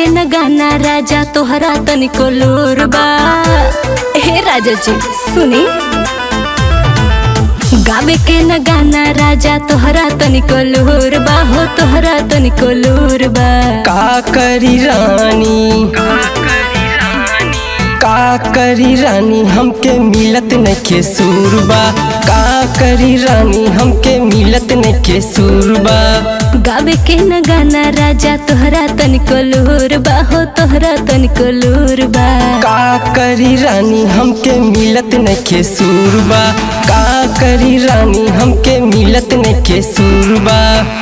के न गाना राजा तोहरा तनिको लूर बा। हे राजा जी सुनी, गावे के न गाना राजा तोहरा तनिको लूर बा हो, तोहरा तनिको लूर बा। का करी रानी, का करी रानी हमके मिलत नइखे सुरबा। का करी रानी हमके मिलत नइखे सुरबा। गावे के न गाना राजा तोहरा तनिको लूर बा हो, तोहरा तनिको लूर बा। का करी रानी हमके मिलत नइखे सुरबा। का करी रानी हमके मिलत नइखे सुरबा।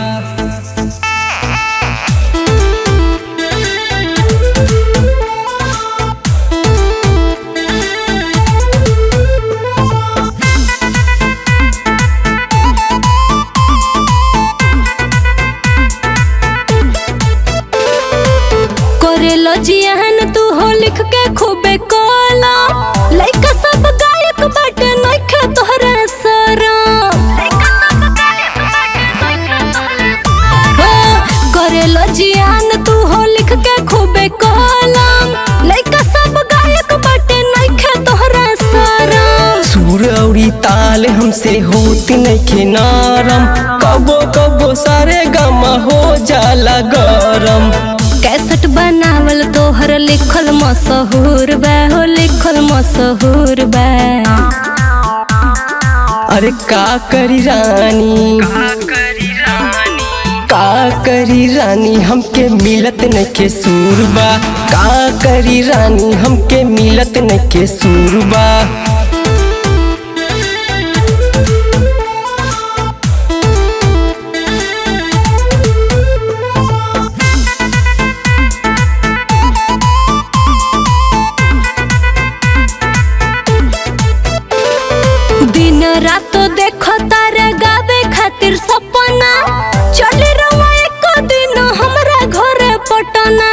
करेलो जियान तू हो लिख के खूबे कोला, लइका सब गायक बाटे नइखे तोहरा शरम। करेलो जियान तू हो लिख के खूबे कोला, लइका सब गायक बाटे नइखे तोहरा शरम। सुर औरी ताल हमसे होत नइखे नरम, कबो कबो सारे गामा हो जाला गरम। कैसेट बनावल तोहर लिखल मशहूर बा हो, लिखल मशहूर बा। अरे का करी रानी, का करी रानी हमके मिलत नइखे सुरबा। का करी रानी हमके मिलत नइखे सुरबा। दिन रात देखो तारे गावे खातिर सपना, चले रहो एक दिन हमरा घरे पटना।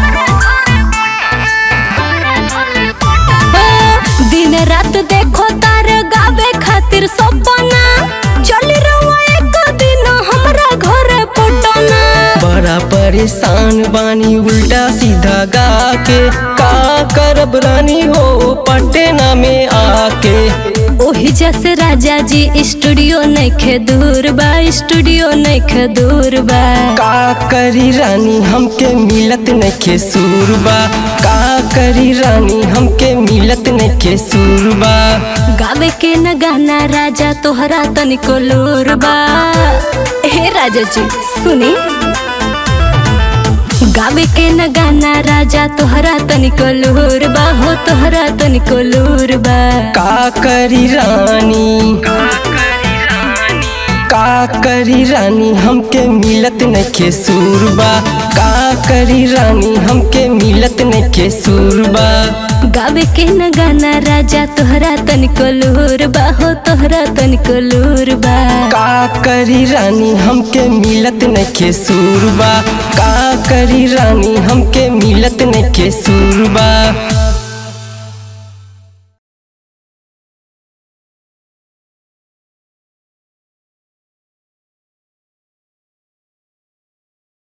दिन रात देखो तारे गावे खातिर सपना, चले रहो एक दिन हमरा घरे पटना। बड़ा परेशान बानी उल्टा सीधा गा के, का करब रानी हो पटना में आके। ओही जैसे राजा जी स्टूडियो नइखे दूर बा, स्टूडियो नइखे दूर बा। का करी रानी हमके मिलत नइखे सुरबा। का करी रानी हमके मिलत नइखे सुरबा। गावे के न गाना राजा तोहरा तनिको लूर बा। हे राजा जी सुनी, गावे के न गाना राजा तोहरा तनिको लूर बा हो, तोहरा तनिको लूर बा। का करी रानी, का करी रानी हमके मिलत नइखे सुरबा। का करी रानी हमके मिलत नइखे सुरबा। गावे के न गाना राजा तोहरा तनिको लूर बा हो, तोहरा तनिको लूर बा। का करी रानी हमके मिलत नइखे सुरबा। का करी रानी हमके मिलत नइखे सुरबा।